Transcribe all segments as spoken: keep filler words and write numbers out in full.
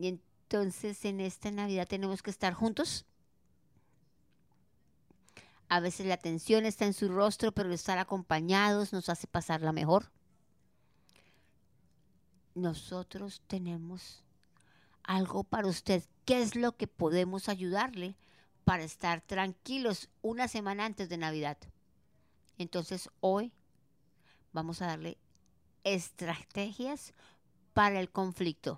Y entonces en esta Navidad tenemos que estar juntos. A veces la tensión está en su rostro, pero estar acompañados nos hace pasarla mejor. Nosotros tenemos algo para usted. ¿Qué es lo que podemos ayudarle para estar tranquilos una semana antes de Navidad? Entonces hoy vamos a darle estrategias para el conflicto.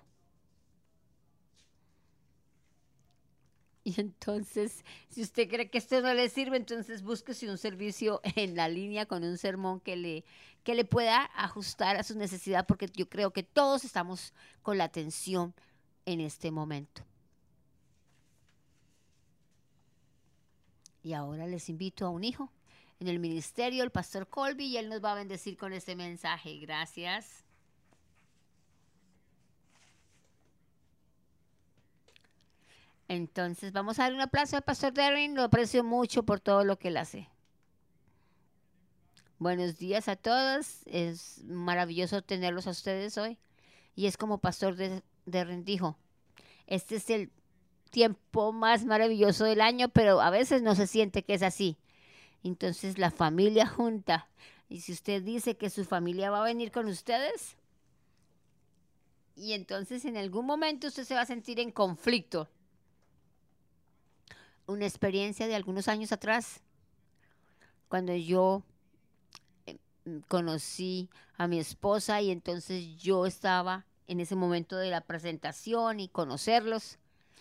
Y entonces, si usted cree que esto no le sirve, entonces búsquese un servicio en la línea con un sermón que le, que le pueda ajustar a su necesidad, porque yo creo que todos estamos con la atención en este momento. Y ahora les invito a un hijo en el ministerio, el pastor Colby, y él nos va a bendecir con este mensaje. Gracias. Entonces, vamos a dar un aplauso al pastor Darren. Lo aprecio mucho por todo lo que él hace. Buenos días a todos. Es maravilloso tenerlos a ustedes hoy. Y es como pastor de, de dijo, este es el tiempo más maravilloso del año, pero a veces no se siente que es así. Entonces la familia junta. Y si usted dice que su familia va a venir con ustedes, y entonces en algún momento usted se va a sentir en conflicto. Una experiencia de algunos años atrás, cuando yo conocí a mi esposa y entonces yo estaba en ese momento de la presentación y conocerlos.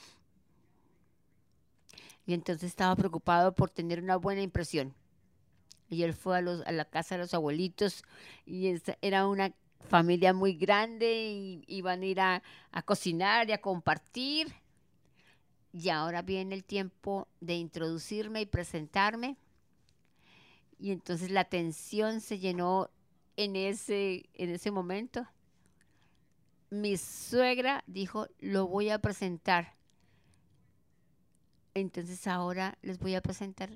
Y entonces estaba preocupado por tener una buena impresión. Y él fue a, los, a la casa de los abuelitos y esa, era una familia muy grande y iban a ir a, a cocinar y a compartir. Y ahora viene el tiempo de introducirme y presentarme. Y entonces la tensión se llenó en ese, en ese momento. Mi suegra dijo, lo voy a presentar. Entonces ahora les voy a presentar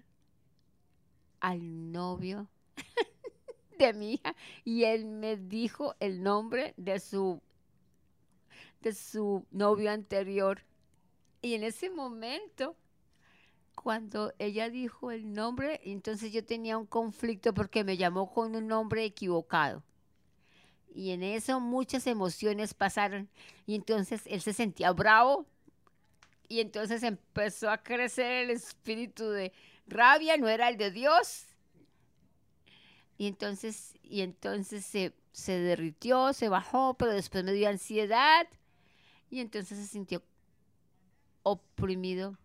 al novio de mi hija y él me dijo el nombre de su, de su novio anterior. Y en ese momento, cuando ella dijo el nombre, entonces yo tenía un conflicto porque me llamó con un nombre equivocado. Y en eso muchas emociones pasaron. Y entonces él se sentía bravo. Y entonces empezó a crecer el espíritu de rabia, no era el de Dios. Y entonces, y entonces se, se derritió, se bajó, pero después me dio ansiedad. Y entonces se sintió oprimido.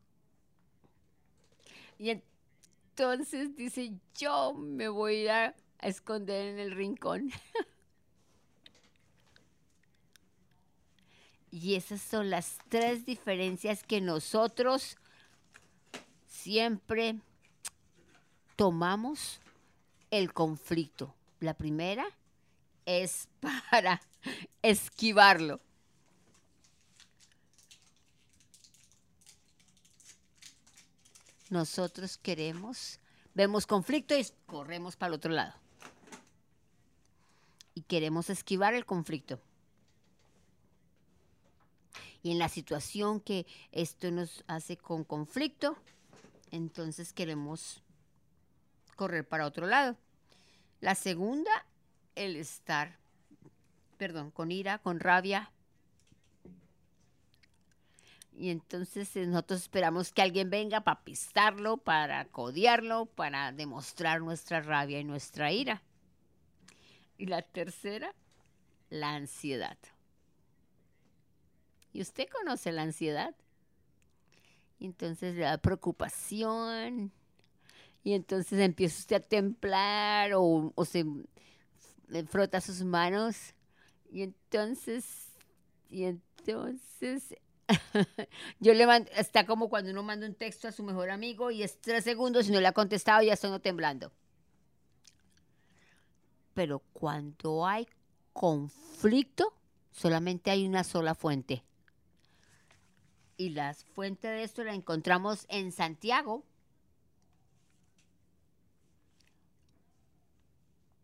Y entonces dice, yo me voy a, a esconder en el rincón. Y esas son las tres diferencias que nosotros siempre tomamos el conflicto. La primera es para esquivarlo. Nosotros queremos, vemos conflicto y corremos para el otro lado. Y queremos esquivar el conflicto. Y en la situación que esto nos hace con conflicto, entonces queremos correr para otro lado. La segunda, el estar, perdón, con ira, con rabia. Y entonces eh, nosotros esperamos que alguien venga para pistarlo, para codiarlo, para demostrar nuestra rabia y nuestra ira. Y la tercera, la ansiedad. ¿Y usted conoce la ansiedad? Y entonces la preocupación. Y entonces empieza usted a temblar o, o se frota sus manos. Y entonces, y entonces, yo le mando, está como cuando uno manda un texto a su mejor amigo y es tres segundos y no le ha contestado y ya está uno temblando. Pero cuando hay conflicto, solamente hay una sola fuente. Y la fuente de esto la encontramos en Santiago.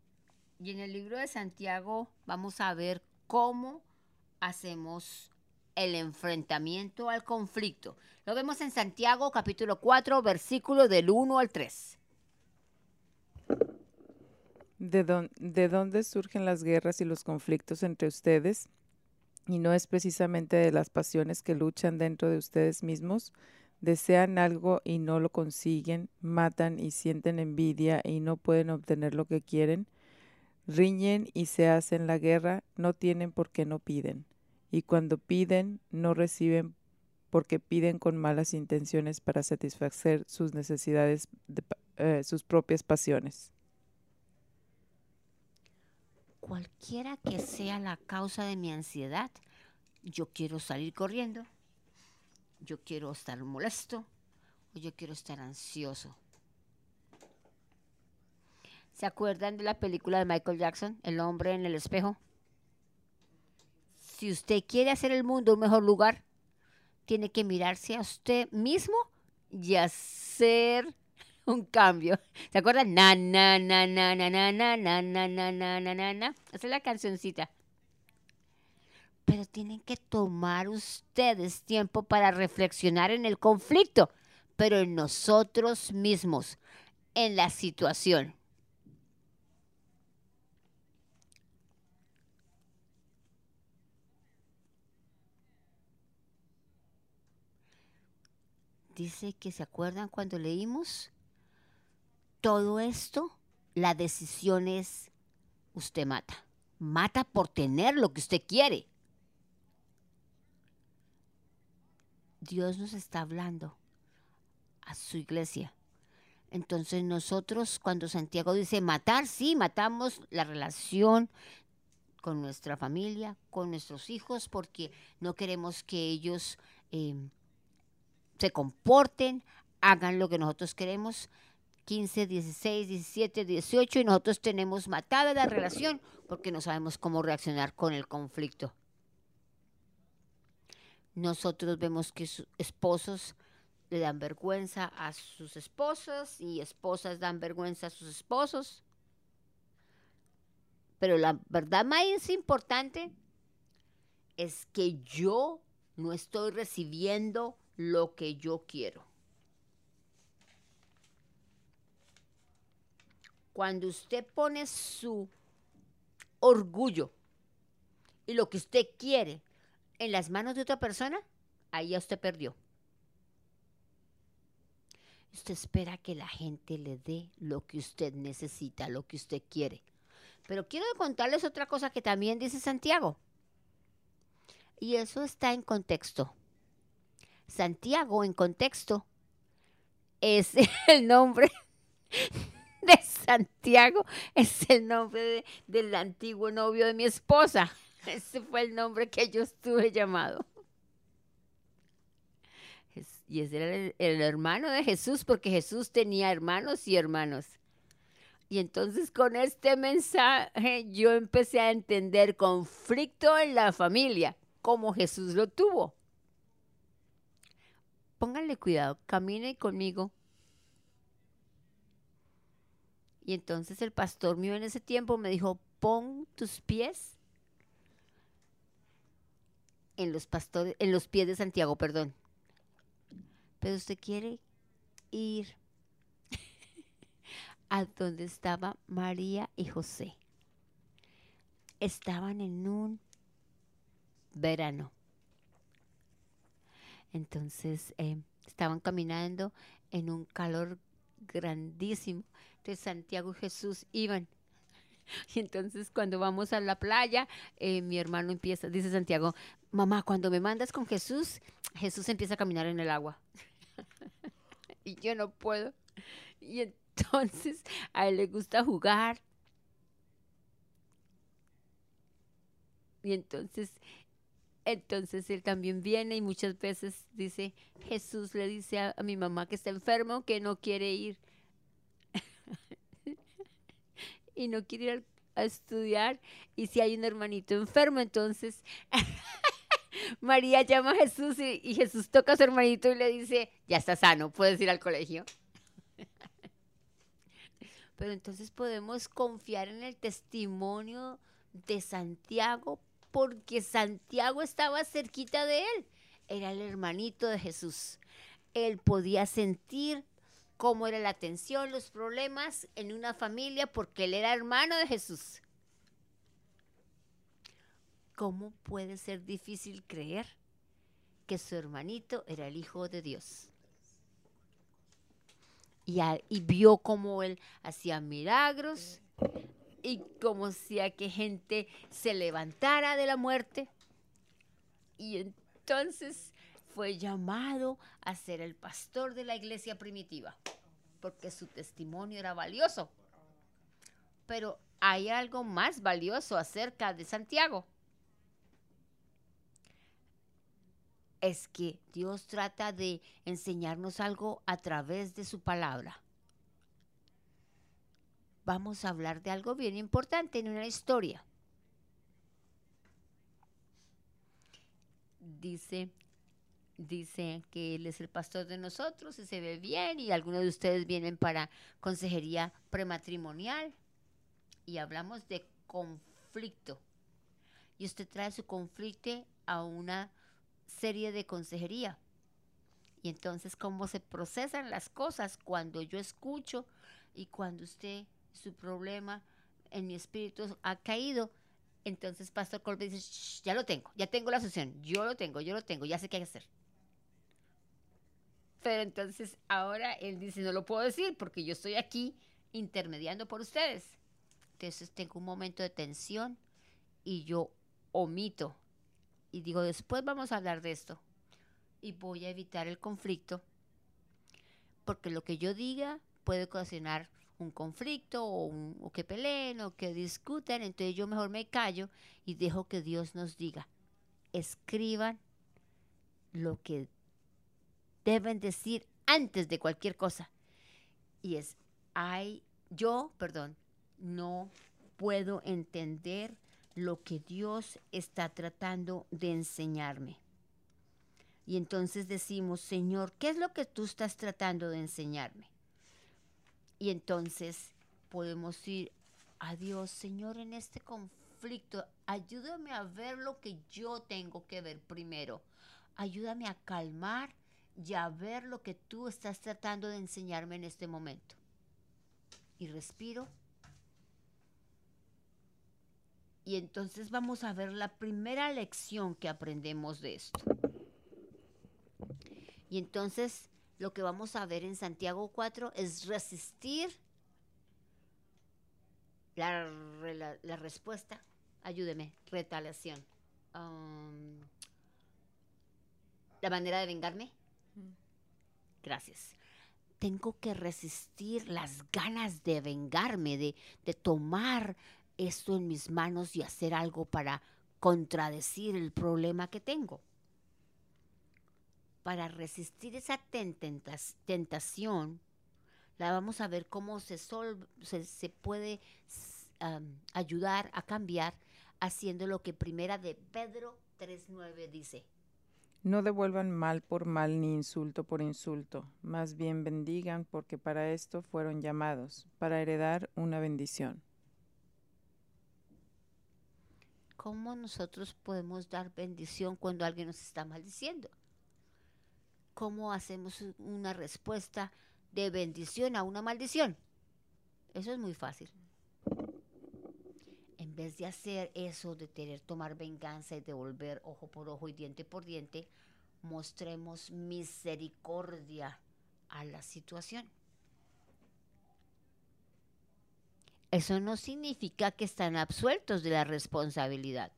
Y en el libro de Santiago vamos a ver cómo hacemos el enfrentamiento al conflicto. Lo vemos en Santiago capítulo cuatro, versículo del uno al tres. ¿De, don- de dónde surgen las guerras y los conflictos entre ustedes? Y no es precisamente de las pasiones que luchan dentro de ustedes mismos. Desean algo y no lo consiguen, matan y sienten envidia y no pueden obtener lo que quieren. Riñen y se hacen la guerra, no tienen porque no piden. Y cuando piden, no reciben porque piden con malas intenciones para satisfacer sus necesidades, de pa- eh, sus propias pasiones. Cualquiera que sea la causa de mi ansiedad, yo quiero salir corriendo, yo quiero estar molesto o yo quiero estar ansioso. ¿Se acuerdan de la película de Michael Jackson, El hombre en el espejo? Si usted quiere hacer el mundo un mejor lugar, tiene que mirarse a usted mismo y hacer un cambio. ¿Se acuerdan? Na, na, na, na, na, na, na, na, na, na, na, na, na, na. Esa es la cancioncita. Pero tienen que tomar ustedes tiempo para reflexionar en el conflicto, pero en nosotros mismos, en la situación. Dice que se acuerdan cuando leímos todo esto, la decisión es usted mata. Mata por tener lo que usted quiere. Dios nos está hablando a su iglesia. Entonces nosotros, cuando Santiago dice matar, sí, matamos la relación con nuestra familia, con nuestros hijos, porque no queremos que ellos eh, se comporten, hagan lo que nosotros queremos. quince, dieciséis, diecisiete, dieciocho y nosotros tenemos matada la relación porque no sabemos cómo reaccionar con el conflicto. Nosotros vemos que sus esposos le dan vergüenza a sus esposas y esposas dan vergüenza a sus esposos. Pero la verdad más importante es que yo no estoy recibiendo lo que yo quiero. Cuando usted pone su orgullo y lo que usted quiere en las manos de otra persona, ahí ya usted perdió. Usted espera que la gente le dé lo que usted necesita, lo que usted quiere. Pero quiero contarles otra cosa que también dice Santiago. Y eso está en contexto. Santiago en contexto es el nombre de Santiago, es el nombre de, del antiguo novio de mi esposa. Ese fue el nombre que yo estuve llamado. Y ese era el, el hermano de Jesús, porque Jesús tenía hermanos y hermanos. Y entonces con este mensaje yo empecé a entender conflicto en la familia, como Jesús lo tuvo. Pónganle cuidado, caminen conmigo. Y entonces el pastor mío en ese tiempo me dijo, pon tus pies en los, pastores, en los pies de Santiago, perdón. Pero usted quiere ir a donde estaba María y José. Estaban en un verano. Entonces eh, estaban caminando en un calor grandísimo. Entonces Santiago y Jesús iban. Y entonces cuando vamos a la playa, eh, mi hermano empieza, dice Santiago, mamá, cuando me mandas con Jesús, Jesús empieza a caminar en el agua. Y yo no puedo. Y entonces a él le gusta jugar. Y entonces, entonces él también viene y muchas veces dice, Jesús le dice a, a mi mamá que está enfermo, que no quiere ir. Y no quiere ir a estudiar. Y si hay un hermanito enfermo, entonces María llama a Jesús y, y Jesús toca a su hermanito y le dice, ya está sano, puedes ir al colegio. Pero entonces podemos confiar en el testimonio de Santiago porque Santiago estaba cerquita de él. Era el hermanito de Jesús. Él podía sentir cómo era la tensión, los problemas en una familia, porque él era hermano de Jesús. ¿Cómo puede ser difícil creer que su hermanito era el Hijo de Dios? Y, a, y vio cómo él hacía milagros y cómo hacía que gente se levantara de la muerte. Y entonces fue llamado a ser el pastor de la iglesia primitiva, porque su testimonio era valioso. Pero hay algo más valioso acerca de Santiago. Es que Dios trata de enseñarnos algo a través de su palabra. Vamos a hablar de algo bien importante en una historia. Dice, dice que Él es el pastor de nosotros y se ve bien, y algunos de ustedes vienen para consejería prematrimonial y hablamos de conflicto. Y usted trae su conflicto a una serie de consejería. Y entonces, cómo se procesan las cosas cuando yo escucho y cuando usted, su problema en mi espíritu ha caído. Entonces, Pastor Colby dice, ya lo tengo, ya tengo la solución, yo lo tengo, yo lo tengo, ya sé qué hay que hacer. Pero entonces ahora él dice, no lo puedo decir porque yo estoy aquí intermediando por ustedes. Entonces tengo un momento de tensión y yo omito. Y digo, después vamos a hablar de esto. Y voy a evitar el conflicto. Porque lo que yo diga puede ocasionar un conflicto o, un, o que peleen o que discutan. Entonces yo mejor me callo y dejo que Dios nos diga. Escriban lo que deben decir antes de cualquier cosa. Y es, ay, yo, perdón, no puedo entender lo que Dios está tratando de enseñarme. Y entonces decimos, Señor, ¿qué es lo que tú estás tratando de enseñarme? Y entonces podemos ir a Dios, Señor, en este conflicto, ayúdame a ver lo que yo tengo que ver primero. Ayúdame a calmar y a ver lo que tú estás tratando de enseñarme en este momento. Y respiro. Y entonces vamos a ver la primera lección que aprendemos de esto. Y entonces lo que vamos a ver en Santiago cuatro es resistir la, la, la respuesta. Ayúdeme, retaliación. Um, la manera de vengarme. Gracias. Tengo que resistir las ganas de vengarme, de, de tomar esto en mis manos y hacer algo para contradecir el problema que tengo. Para resistir esa tentas, tentación, la vamos a ver cómo se, sol, se, se puede um, ayudar a cambiar haciendo lo que primera de Pedro tres nueve dice. No devuelvan mal por mal ni insulto por insulto, más bien bendigan porque para esto fueron llamados, para heredar una bendición. ¿Cómo nosotros podemos dar bendición cuando alguien nos está maldiciendo? ¿Cómo hacemos una respuesta de bendición a una maldición? Eso es muy fácil. En vez de hacer eso, de querer tomar venganza y devolver ojo por ojo y diente por diente, mostremos misericordia a la situación. Eso no significa que están absueltos de la responsabilidad.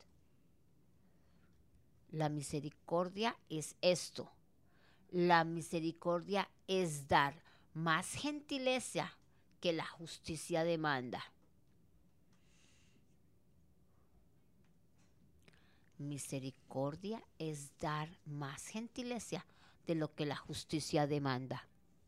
La misericordia es esto. La misericordia es dar más gentileza que la justicia demanda. Misericordia es dar más gentileza de lo que la justicia demanda.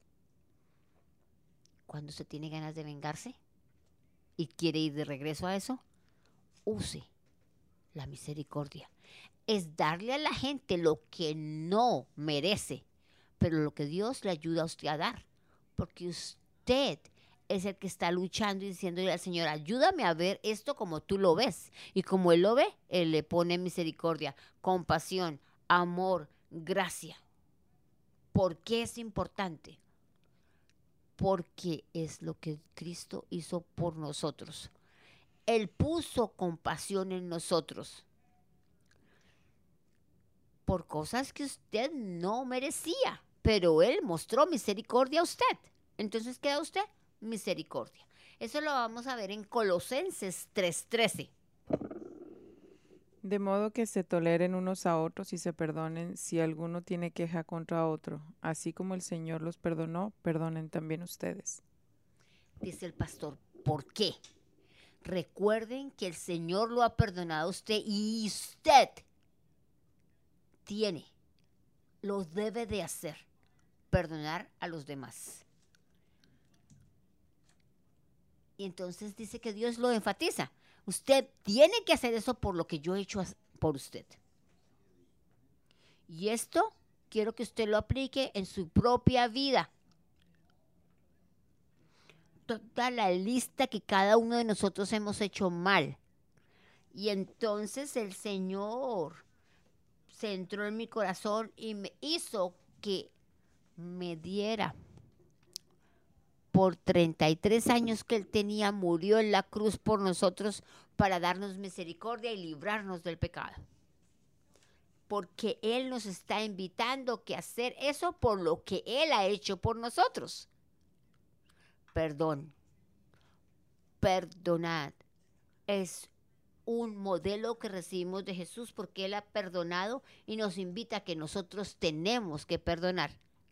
Cuando usted tiene ganas de vengarse y quiere ir de regreso a eso, use la misericordia. Es darle a la gente lo que no merece, pero lo que Dios le ayuda a usted a dar. Porque usted es el que está luchando y diciéndole al Señor, ayúdame a ver esto como tú lo ves. Y como Él lo ve, Él le pone misericordia, compasión, amor, gracia. ¿Por qué es importante? Porque es lo que Cristo hizo por nosotros. Él puso compasión en nosotros por cosas que usted no merecía, pero Él mostró misericordia a usted. Entonces, ¿qué da usted? Misericordia. Eso lo vamos a ver en Colosenses tres trece. De modo que se toleren unos a otros y se perdonen si alguno tiene queja contra otro. Así como el Señor los perdonó, perdonen también ustedes. Dice el pastor, ¿por qué? Recuerden que el Señor lo ha perdonado a usted y usted tiene, lo debe de hacer, perdonar a los demás. Y entonces dice que Dios lo enfatiza. Usted tiene que hacer eso por lo que yo he hecho por usted. Y esto quiero que usted lo aplique en su propia vida. Toda la lista que cada uno de nosotros hemos hecho mal. Y entonces el Señor se entró en mi corazón y me hizo que me diera. Por treinta y tres años que Él tenía, murió en la cruz por nosotros para darnos misericordia y librarnos del pecado. Porque Él nos está invitando a hacer eso por lo que Él ha hecho por nosotros. Perdón. Perdonad. Es un modelo que recibimos de Jesús porque Él ha perdonado y nos invita a que nosotros tenemos que perdonar.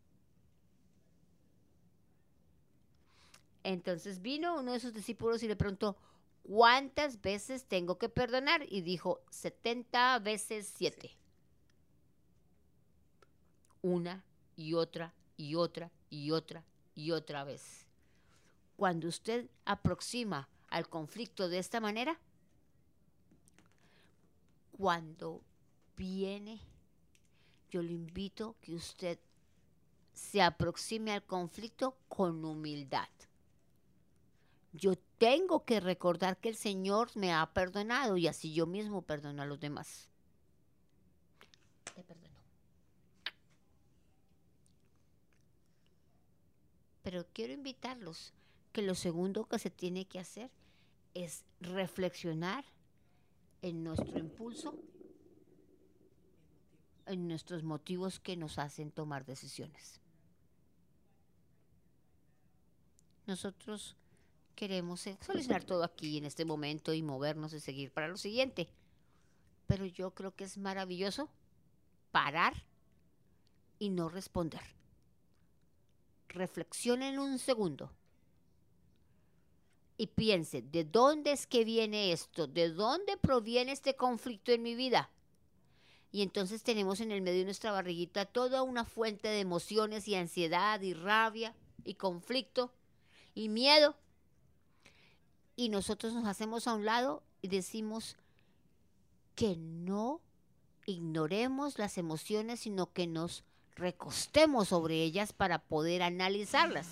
Entonces vino uno de sus discípulos y le preguntó, ¿cuántas veces tengo que perdonar? Y dijo, setenta veces siete. Una y otra y otra y otra y otra vez. Cuando usted aproxima al conflicto de esta manera, cuando viene, yo le invito que usted se aproxime al conflicto con humildad. Yo tengo que recordar que el Señor me ha perdonado y así yo mismo perdono a los demás. Te perdono. Pero quiero invitarlos que lo segundo que se tiene que hacer es reflexionar en nuestro impulso, en nuestros motivos que nos hacen tomar decisiones. Nosotros queremos solucionar todo aquí en este momento y movernos y seguir para lo siguiente. Pero yo creo que es maravilloso parar y no responder. Reflexionen un segundo y piense, ¿de dónde es que viene esto? ¿De dónde proviene este conflicto en mi vida? Y entonces tenemos en el medio de nuestra barriguita toda una fuente de emociones y ansiedad y rabia y conflicto y miedo. Y nosotros nos hacemos a un lado y decimos que no ignoremos las emociones, sino que nos recostemos sobre ellas para poder analizarlas.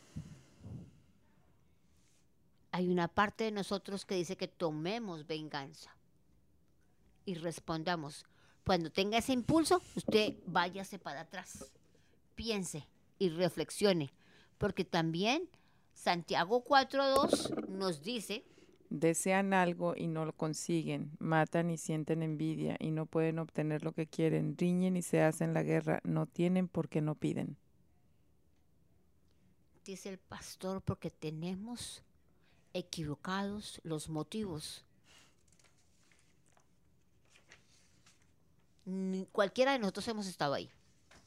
Hay una parte de nosotros que dice que tomemos venganza y respondamos. Cuando tenga ese impulso, usted váyase para atrás, piense y reflexione, porque también Santiago cuatro dos nos dice: desean algo y no lo consiguen, matan y sienten envidia y no pueden obtener lo que quieren, riñen y se hacen la guerra, no tienen porque no piden. Dice el pastor, porque tenemos equivocados los motivos. Ni cualquiera de nosotros hemos estado ahí.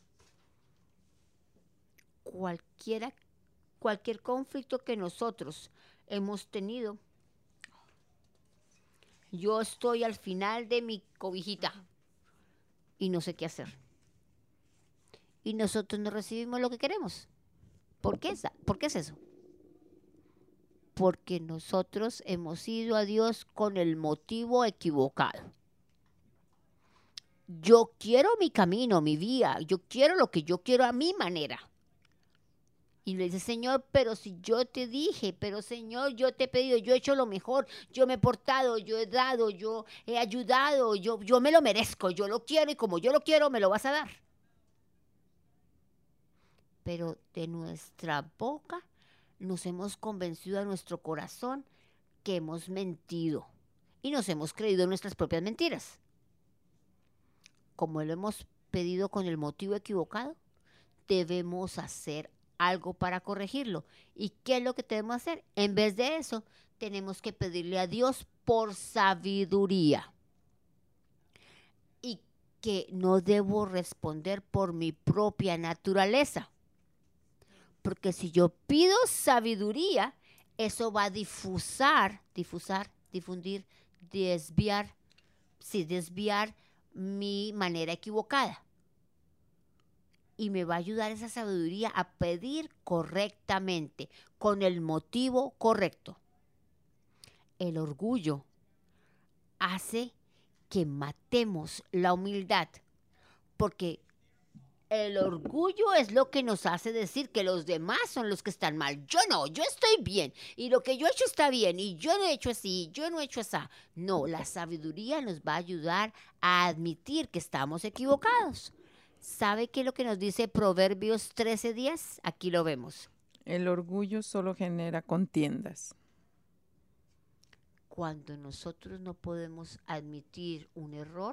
Cualquiera, cualquier conflicto que nosotros hemos tenido, yo estoy al final de mi cobijita y no sé qué hacer. Y nosotros no recibimos lo que queremos. ¿Por qué, ¿Por qué es eso? Porque nosotros hemos ido a Dios con el motivo equivocado. Yo quiero mi camino, mi vía, yo quiero lo que yo quiero a mi manera. Y le dice, Señor, pero si yo te dije, pero Señor, yo te he pedido, yo he hecho lo mejor, yo me he portado, yo he dado, yo he ayudado, yo, yo me lo merezco, yo lo quiero y como yo lo quiero, me lo vas a dar. Pero de nuestra boca nos hemos convencido a nuestro corazón que hemos mentido y nos hemos creído nuestras propias mentiras. Como lo hemos pedido con el motivo equivocado, debemos hacer algo para corregirlo. ¿Y qué es lo que debemos hacer? En vez de eso, tenemos que pedirle a Dios por sabiduría. Y que no debo responder por mi propia naturaleza. Porque si yo pido sabiduría, eso va a difusar, difusar, difundir, desviar, sí, desviar mi manera equivocada. Y me va a ayudar esa sabiduría a pedir correctamente, con el motivo correcto. El orgullo hace que matemos la humildad, porque el orgullo es lo que nos hace decir que los demás son los que están mal. Yo no, yo estoy bien. Y lo que yo he hecho está bien. Y yo no he hecho así, yo no he hecho así. No, la sabiduría nos va a ayudar a admitir que estamos equivocados. ¿Sabe qué es lo que nos dice Proverbios trece diez? Aquí lo vemos. El orgullo solo genera contiendas. Cuando nosotros no podemos admitir un error,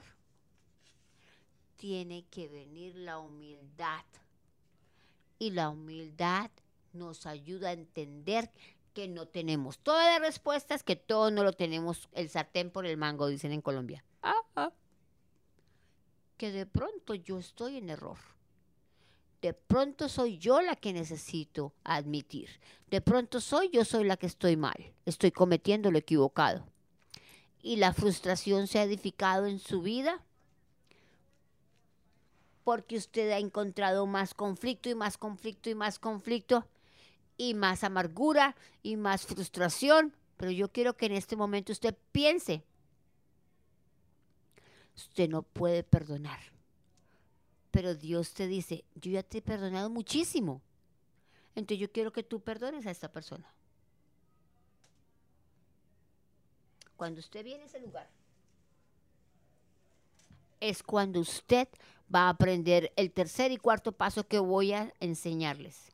tiene que venir la humildad. Y la humildad nos ayuda a entender que no tenemos todas las respuestas, que todos no lo tenemos el sartén por el mango, dicen en Colombia. Ah, ah. Que de pronto yo estoy en error. De pronto soy yo la que necesito admitir. De pronto soy yo soy la que estoy mal. Estoy cometiendo lo equivocado. Y la frustración se ha edificado en su vida porque usted ha encontrado más conflicto y más conflicto y más conflicto y más amargura y más frustración. Pero yo quiero que en este momento usted piense, usted no puede perdonar. Pero Dios te dice, yo ya te he perdonado muchísimo. Entonces yo quiero que tú perdones a esta persona. Cuando usted viene a ese lugar, es cuando usted va a aprender el tercer y cuarto paso que voy a enseñarles.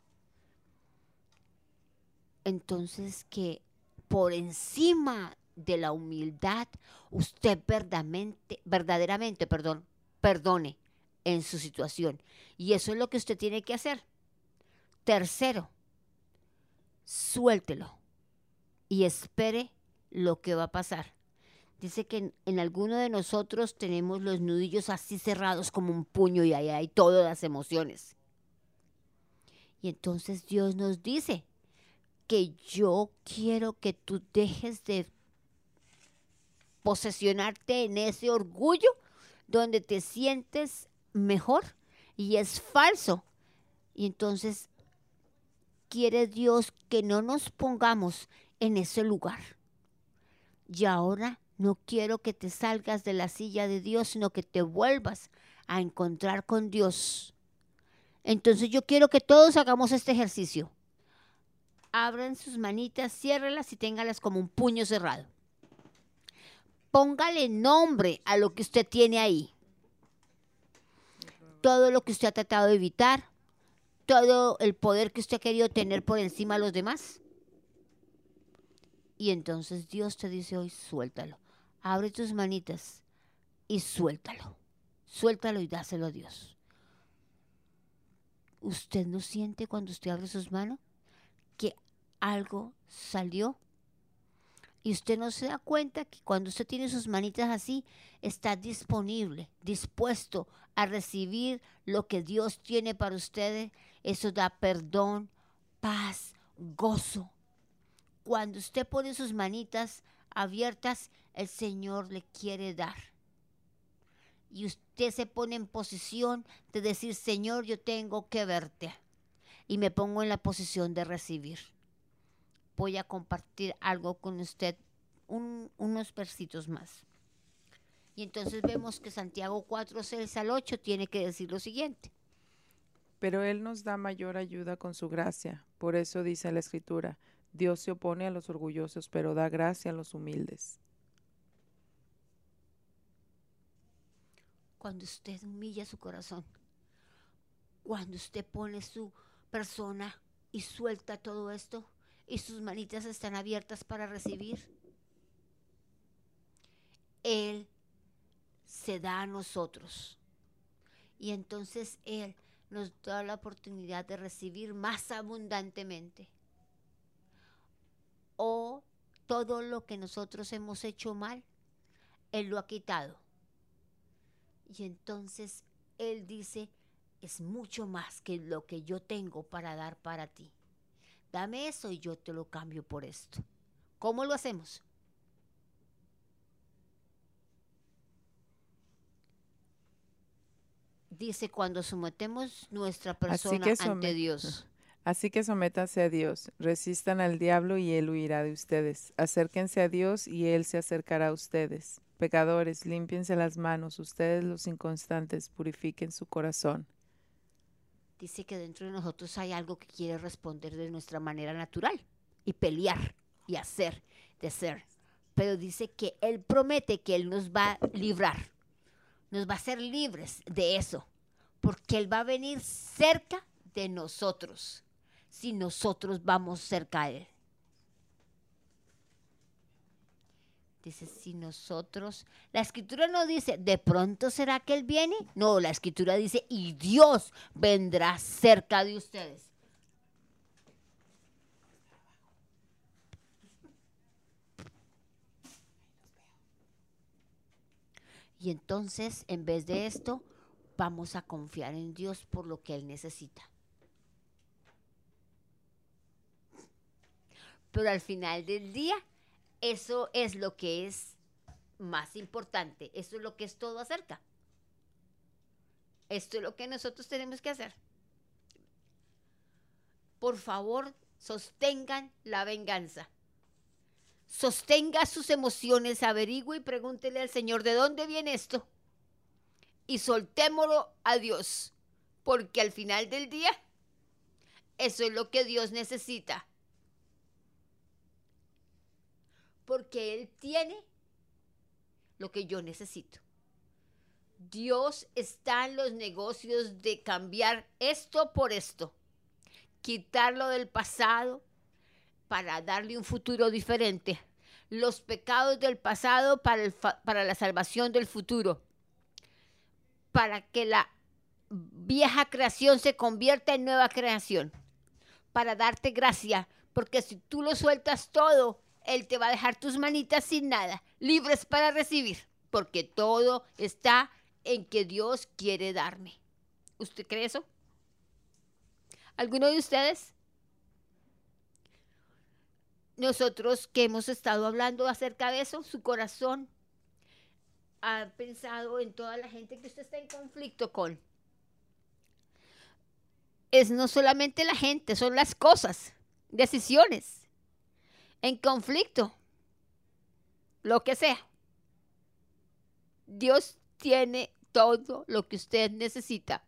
Entonces que por encima de la humildad, usted verdaderamente, verdaderamente, perdón, perdone en su situación. Y eso es lo que usted tiene que hacer. Tercero, suéltelo y espere lo que va a pasar. Dice que en, en alguno de nosotros tenemos los nudillos así cerrados como un puño y ahí hay todas las emociones. Y entonces Dios nos dice que yo quiero que tú dejes de posesionarte en ese orgullo donde te sientes mejor y es falso. Y entonces quiere Dios que no nos pongamos en ese lugar. Y ahora no quiero que te salgas de la silla de Dios, sino que te vuelvas a encontrar con Dios. Entonces yo quiero que todos hagamos este ejercicio. Abran sus manitas, ciérrelas y téngalas como un puño cerrado. Póngale nombre a lo que usted tiene ahí. Todo lo que usted ha tratado de evitar, todo el poder que usted ha querido tener por encima de los demás. Y entonces Dios te dice hoy, suéltalo. Abre tus manitas y suéltalo. Suéltalo y dáselo a Dios. ¿Usted no siente cuando usted abre sus manos que algo salió? Y usted no se da cuenta que cuando usted tiene sus manitas así, está disponible, dispuesto a recibir lo que Dios tiene para ustedes. Eso da perdón, paz, gozo. Cuando usted pone sus manitas abiertas, el Señor le quiere dar. Y usted se pone en posición de decir, Señor, yo tengo que verte. Y me pongo en la posición de recibir. Voy a compartir algo con usted, un, unos versitos más. Y entonces vemos que Santiago cuatro, seis al ocho tiene que decir lo siguiente. Pero Él nos da mayor ayuda con su gracia, Por eso dice la Escritura, Dios se opone a los orgullosos, pero da gracia a los humildes. Cuando usted humilla su corazón, cuando usted pone su persona y suelta todo esto y sus manitas están abiertas para recibir, Él se da a nosotros. Y entonces Él nos da la oportunidad de recibir más abundantemente. O todo lo que nosotros hemos hecho mal, Él lo ha quitado. Y entonces Él dice, es mucho más que lo que yo tengo para dar para ti. Dame eso y yo te lo cambio por esto. ¿Cómo lo hacemos? Dice, cuando sometemos nuestra persona Así que ante Dios. Así que sométanse a Dios, resistan al diablo y él huirá de ustedes. Acérquense a Dios y él se acercará a ustedes. Pecadores, límpiense las manos, ustedes los inconstantes, purifiquen su corazón. Dice que dentro de nosotros hay algo que quiere responder de nuestra manera natural y pelear y hacer, de ser. Pero dice que Él promete que Él nos va a librar, nos va a hacer libres de eso, porque Él va a venir cerca de nosotros, si nosotros vamos cerca a Él. Dice, si nosotros, la Escritura no dice, ¿de pronto será que Él viene? No, la Escritura dice, y Dios vendrá cerca de ustedes. Y entonces, en vez de esto, vamos a confiar en Dios por lo que Él necesita. Pero al final del día, eso es lo que es más importante. Eso es lo que es todo acerca. Esto es lo que nosotros tenemos que hacer. Por favor, sostengan la venganza. Sostenga sus emociones, averigüe y pregúntele al Señor de dónde viene esto. Y soltémoslo a Dios. Porque al final del día, eso es lo que Dios necesita. Porque Él tiene lo que yo necesito. Dios está en los negocios de cambiar esto por esto. Quitarlo del pasado para darle un futuro diferente. Los pecados del pasado para, el fa- para la salvación del futuro. Para que la vieja creación se convierta en nueva creación. Para darte gracia. Porque si tú lo sueltas todo, Él te va a dejar tus manitas sin nada, libres para recibir, porque todo está en que Dios quiere darme. ¿Usted cree eso? ¿Alguno de ustedes? Nosotros que hemos estado hablando acerca de eso, su corazón ha pensado en toda la gente que usted está en conflicto con. Es no solamente la gente, son las cosas, decisiones. En conflicto, lo que sea. Dios tiene todo lo que usted necesita.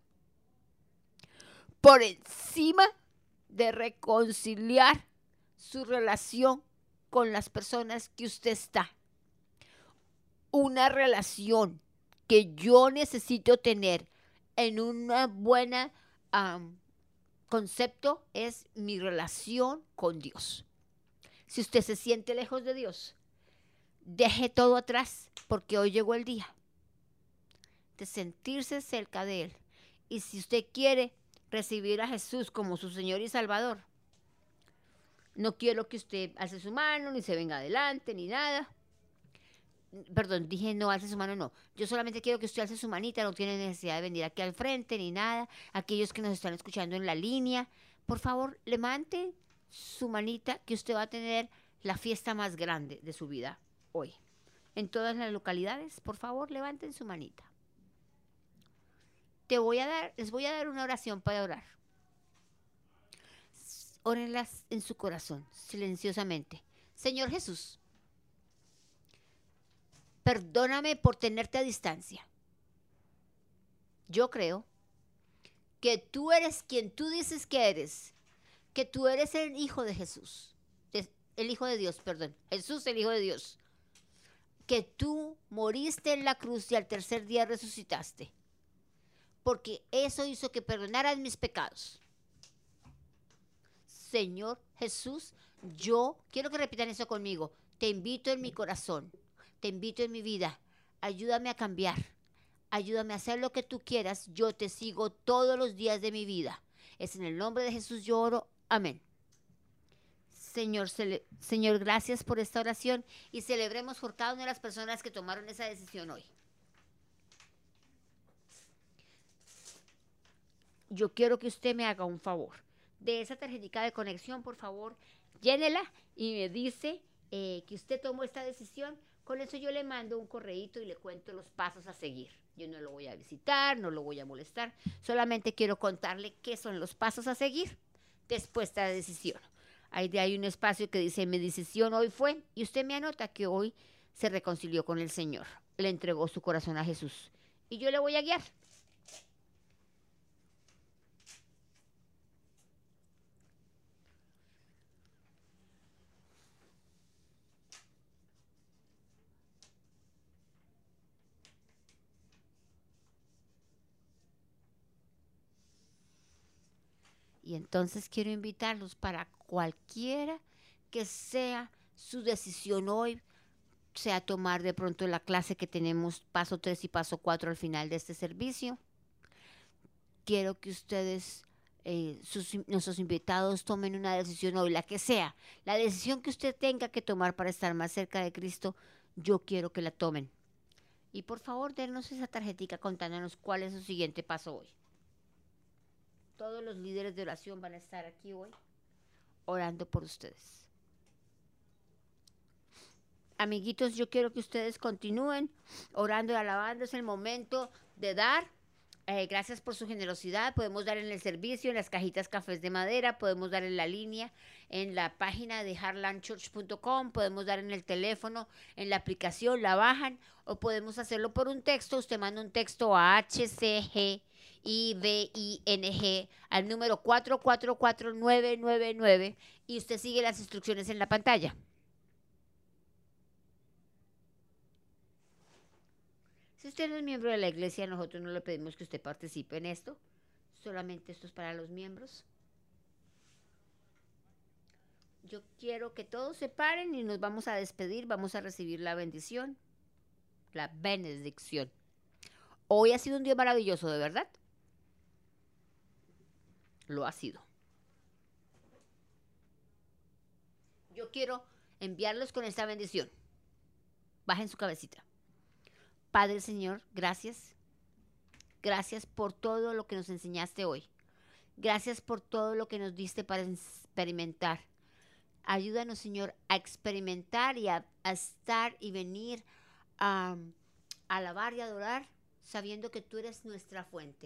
Por encima de reconciliar su relación con las personas que usted está. Una relación que yo necesito tener en una buena um, concepto es mi relación con Dios. Si usted se siente lejos de Dios, deje todo atrás, porque hoy llegó el día de sentirse cerca de Él. Y si usted quiere recibir a Jesús como su Señor y Salvador, no quiero que usted alce su mano, ni se venga adelante, ni nada. Perdón, dije no, alce su mano, no. Yo solamente quiero que usted alce su manita, no tiene necesidad de venir aquí al frente, ni nada. Aquellos que nos están escuchando en la línea, por favor, levante su manita, que usted va a tener la fiesta más grande de su vida hoy. En todas las localidades, por favor, levanten su manita. Te voy a dar, les voy a dar una oración para orar. Órenlas en su corazón, silenciosamente. Señor Jesús, perdóname por tenerte a distancia. Yo creo que tú eres quien tú dices que eres. que tú eres el Hijo de Jesús, el Hijo de Dios, perdón, Jesús el Hijo de Dios, que tú moriste en la cruz y al tercer día resucitaste, porque eso hizo que perdonaras mis pecados. Señor Jesús, yo quiero que repitan eso conmigo. Te invito en mi corazón, te invito en mi vida. Ayúdame a cambiar, ayúdame a hacer lo que tú quieras. Yo te sigo todos los días de mi vida. Es en el nombre de Jesús yo oro. Amén. Señor, Señor, gracias por esta oración y celebremos por cada una de las personas que tomaron esa decisión hoy. Yo quiero que usted me haga un favor. De esa tarjetita de conexión, por favor, llénela y me dice eh, que usted tomó esta decisión. Con eso yo le mando un correíto y le cuento los pasos a seguir. Yo no lo voy a visitar, no lo voy a molestar. Solamente quiero contarle qué son los pasos a seguir después de la decisión. Ahí hay un espacio que dice, mi decisión hoy fue, y usted me anota que hoy se reconcilió con el Señor. Le entregó su corazón a Jesús. Y yo le voy a guiar. Y entonces quiero invitarlos para cualquiera que sea su decisión hoy, sea tomar de pronto la clase que tenemos paso tres y paso cuatro al final de este servicio. Quiero que ustedes, eh, sus, nuestros invitados, tomen una decisión hoy, la que sea. La decisión que usted tenga que tomar para estar más cerca de Cristo, yo quiero que la tomen. Y por favor, denos esa tarjetita contándonos cuál es su siguiente paso hoy. Todos los líderes de oración van a estar aquí hoy orando por ustedes. Amiguitos, yo quiero que ustedes continúen orando y alabando. Es el momento de dar. Eh, gracias por su generosidad. Podemos dar en el servicio, en las cajitas cafés de madera, podemos dar en la línea, en la página de heartland church punto com, podemos dar en el teléfono, en la aplicación, la bajan, o podemos hacerlo por un texto. Usted manda un texto a H C G I B I N G al número cuatro cuatro cuatro nueve nueve nueve y usted sigue las instrucciones en la pantalla. Si usted no es miembro de la iglesia, nosotros no le pedimos que usted participe en esto. Solamente esto es para los miembros. Yo quiero que todos se paren y nos vamos a despedir. Vamos a recibir la bendición, la benedicción. Hoy ha sido un día maravilloso, ¿de verdad? Lo ha sido. Yo quiero enviarlos con esta bendición. Bajen su cabecita. Padre Señor, gracias. Gracias por todo lo que nos enseñaste hoy. Gracias por todo lo que nos diste para experimentar. Ayúdanos, Señor, a experimentar y a, a estar y venir a, a alabar y adorar, sabiendo que tú eres nuestra fuente.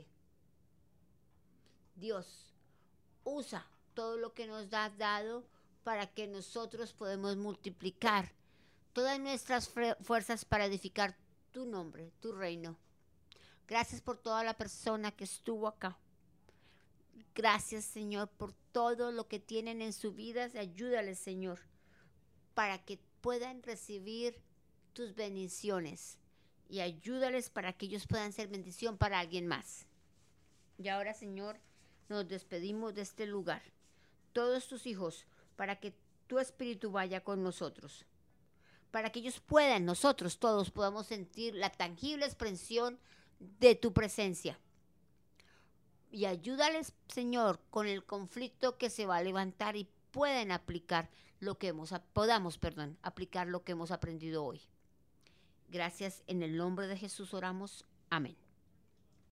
Dios, usa todo lo que nos has dado para que nosotros podamos multiplicar todas nuestras fuerzas para edificar tu nombre, tu reino. Gracias por toda la persona que estuvo acá. Gracias, Señor, por todo lo que tienen en su vida. Ayúdales, Señor, para que puedan recibir tus bendiciones. Y ayúdales para que ellos puedan ser bendición para alguien más. Y ahora, Señor, nos despedimos de este lugar. Todos tus hijos, para que tu espíritu vaya con nosotros. Para que ellos puedan, nosotros todos podamos sentir la tangible expresión de tu presencia. Y ayúdales, Señor, con el conflicto que se va a levantar y puedan aplicar lo que hemos, podamos, perdón, aplicar lo que hemos aprendido hoy. Gracias, en el nombre de Jesús oramos. Amén.